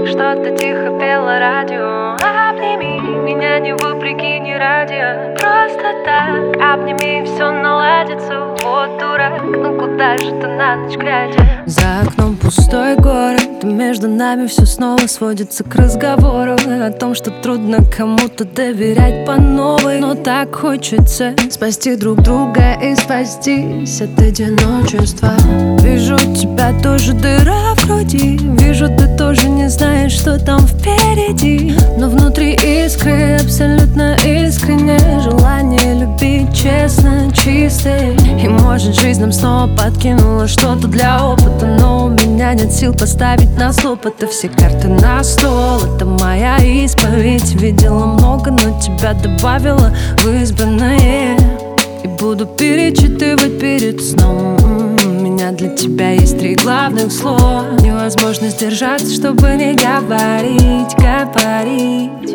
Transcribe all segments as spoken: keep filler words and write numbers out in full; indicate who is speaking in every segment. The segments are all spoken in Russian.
Speaker 1: что-то тихо пело радио. Обними меня не вопреки, не ради, просто так. Обними, все наладится. Вот дурак, ну куда же ты на ночь глядя?
Speaker 2: За окном пустой город, и между нами все снова сводится к разговору о том, что трудно кому-то доверять по новой. Но так хочется спасти друг друга и спастись от одиночества. Вижу, у тебя тоже дыра в груди, вижу, ты тоже не знаешь, что там впереди. Но внутри искры, абсолютно искреннее желание любить честно, чистое. И может жизнь нам снова подкинула что-то для опыта, но у меня нет сил поставить на стоп. Это все карты на стол, это моя исповедь. Видела много, но тебя добавила в избранное. И буду перечитывать перед сном. У меня для тебя есть три главных слова. Невозможно сдержаться, чтобы не говорить, говорить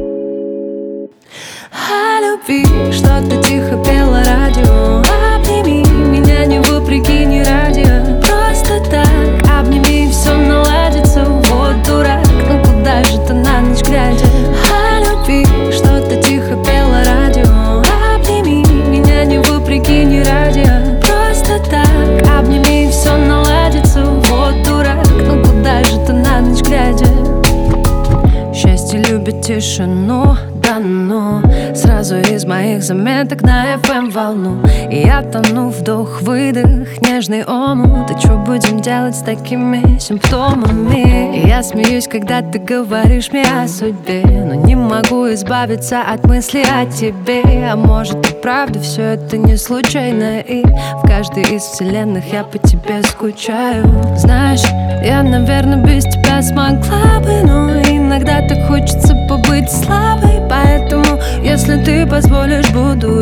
Speaker 2: о любви. Что-то тихо пело радио. Обними меня не вопреки, не ради, просто так. Обними, все наладится. Вот дурак, ну куда же ты на ночь глядя? О любви. Что-то тихо пело радио. Обними меня не вопреки, не ради, просто так. Обними, все наладится. Вот дурак, ну куда же ты на ночь глядя? Счастье любит тишину, да ну. Сразу из моих заметок на эф эм волну. И я тону, вдох-выдох, нежный омут. И что будем делать с такими симптомами? И я смеюсь, когда ты говоришь мне о судьбе, но не могу избавиться от мысли о тебе. А может и правда все это не случайно, и в каждой из вселенных я по тебе скучаю. Знаешь, я, наверное, без тебя смогла бы, но иногда так хочется побыть слабой. Поэтому, если ты позволишь, буду